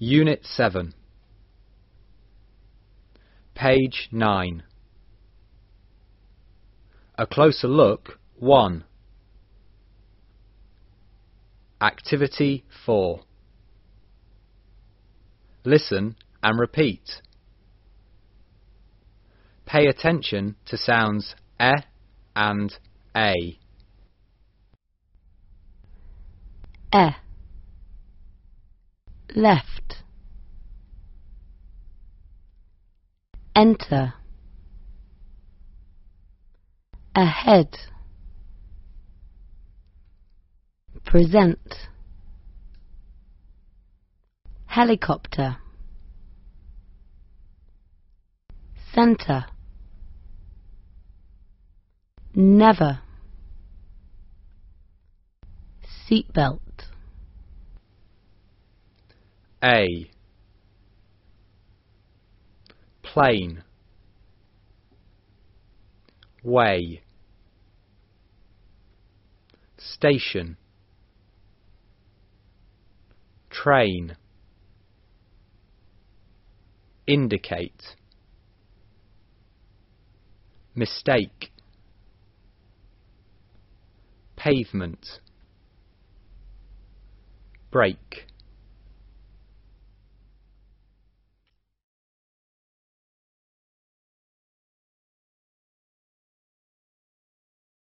Unit 7. Page 9. A closer look 1. Activity 4. Listen and repeat. Pay attention to sounds and a. Left. Enter. Ahead. Present. Helicopter. Center. Never. Seatbelt. A. Plane. Way. Station. Train. Indicate. Mistake. Pavement. Brake.